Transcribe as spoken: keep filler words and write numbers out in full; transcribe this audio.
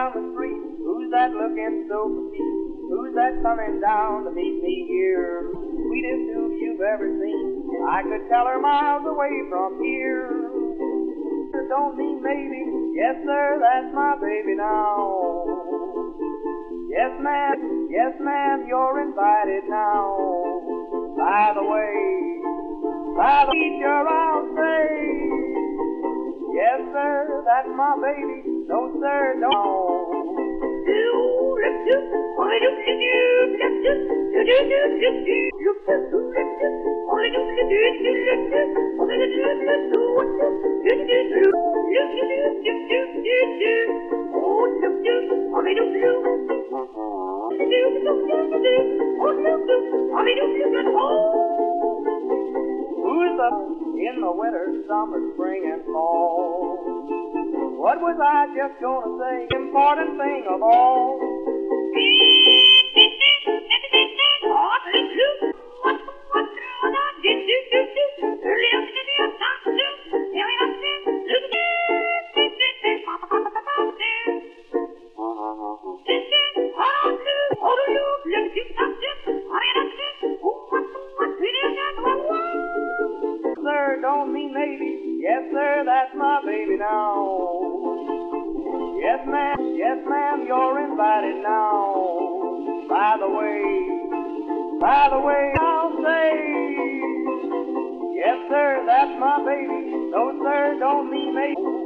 down the street? Who's that looking so petite? Who's that coming down to meet me here? Sweetest who you've ever seen. I could tell her miles away from here. Don't mean maybe. Yes, sir, that's my baby now. Yes, ma'am. Yes, ma'am, you're invited now. By the way, by the teacher, I'll say, yes, sir, that's my baby. No, sir, don't. Who's up in the winter, summer, spring, and fall? What was I just gonna say? Important thing of all. Sir, don't mean maybe. Yes, sir, that's my baby now. Yes, ma'am. Yes, ma'am, you're invited now. By the way, by the way, I'll say, yes, sir, that's my baby. No, sir, don't mean maybe.